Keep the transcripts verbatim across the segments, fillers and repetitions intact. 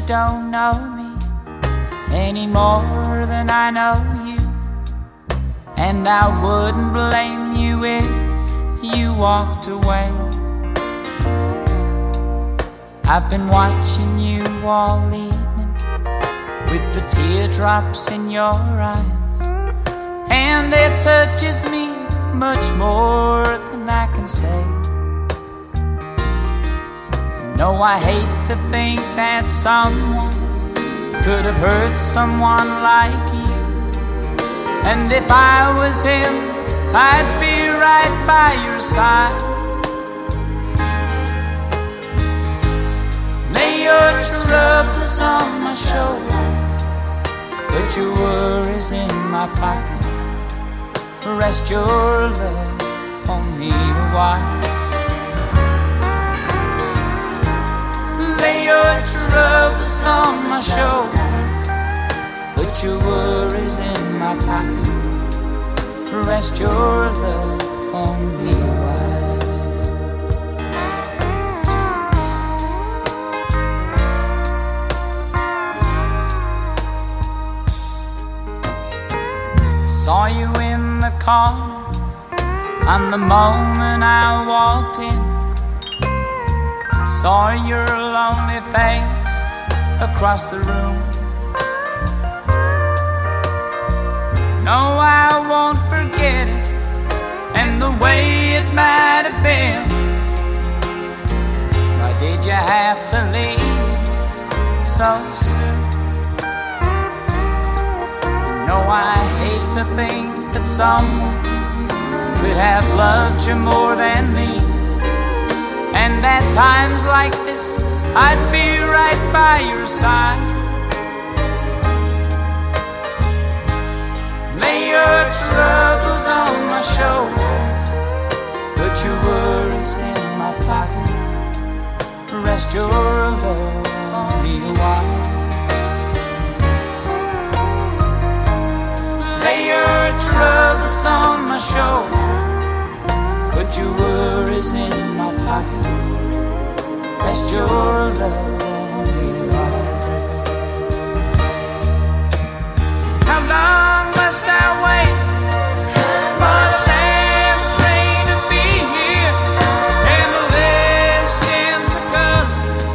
don't know me any more than I know you, and I wouldn't blame you if you walked away. I've been watching you all evening with the teardrops in your eyes, and it touches me much more than I can say. No, I hate to think that someone could have hurt someone like you, and if I was him, I'd be right by your side. Lay your troubles on my shoulder, put your worries in my pocket, rest your love on me a while. Lay your troubles on my shoulder, put your worries in my pocket, rest your love on me a while. Saw you in the corner on the moment I walked in. Saw your lonely face across the room. No, I won't forget it, and the way it might have been. Why did you have to leave me so soon? You know, I hate to think that someone could have loved you more than me, and at times like this, I'd be right by your side. Lay your troubles on my shoulder, put your worries in my pocket, rest your love on me a while. Lay your troubles on my shoulder, put your worries in my pocket, rest your love on me a while. How long must I wait for the last train to be here and the last chance to come?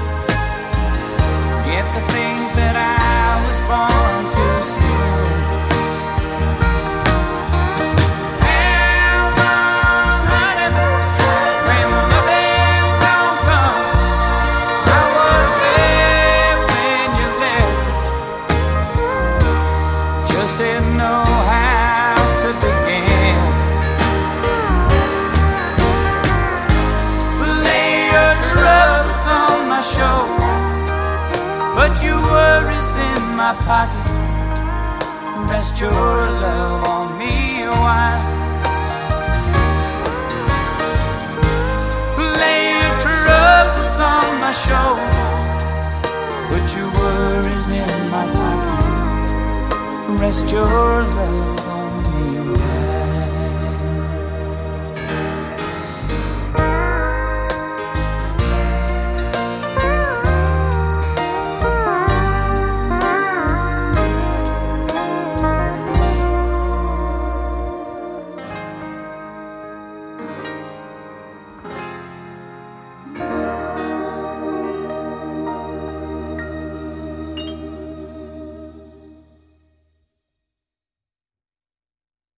Yet to think that I was born too soon. Just didn't know how to begin. Lay your troubles on my shoulder, put your worries in my pocket, rest your love on me a while. Lay your troubles on my shoulder, put your worries in my pocket, rest your love